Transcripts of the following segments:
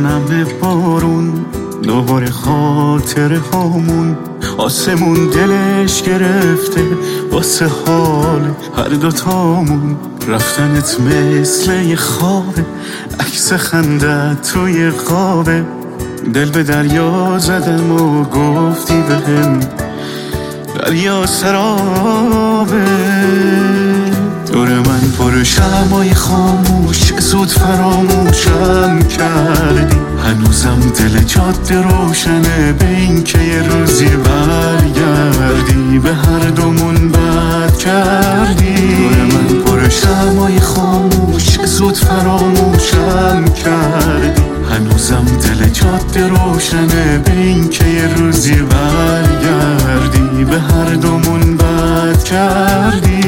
نم بارون دوباره خاطر هامون، آسمون دلش گرفته واسه حال هر دوتامون. رفتنت مثل یه خوابه، عکس خندت توی خوابه. دل به دریا زدم و گفتی بهم دریا سرابه. دور من پر شمعای خاموش، زود فراموشم کردی. هنوزم دل جاده روشنه به این که یه روزی برگردی. به هر دومون بد کردی. دور من پر شمعای خاموش، زود فراموشم کردی. هنوزم دل جاده روشنه به این که یه روزی برگردی. به هر دومون بد کردی.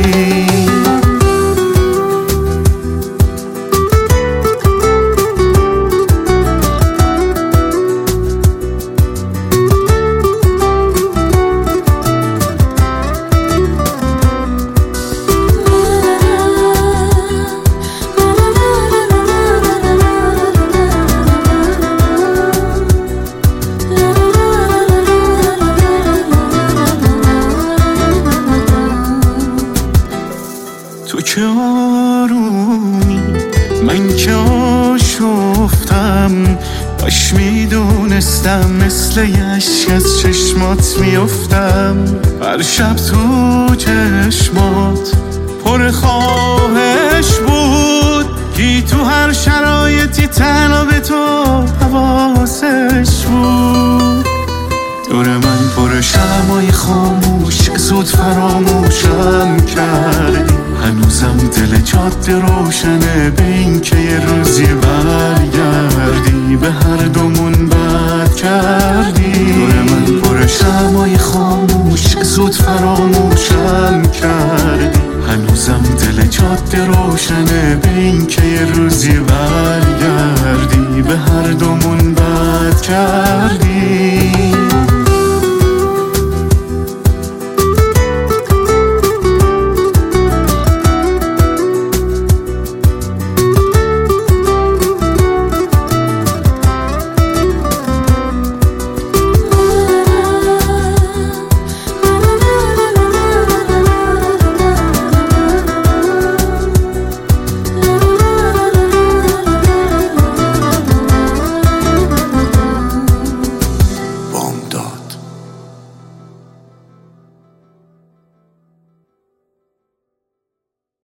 تو که آرومی، من که آشفتم. باش میدونستم مثل یه اشک از چشمات میافتم. هر شب تو چشمات پر خواهش بود، کی تو هر شرایطی تنها به تو حواسش بود. دور من پر شمعای خاموش، زود فراموشم کردی. هنوزم دل جاده روشنه به این که یه روزی برگردی. به هر دومون بد کردی. دور من پر شمعای خاموش، زود فراموشم کردی. هنوزم دل جاده روشنه به این که یه روزی برگردی. به هر دومون بد کردی.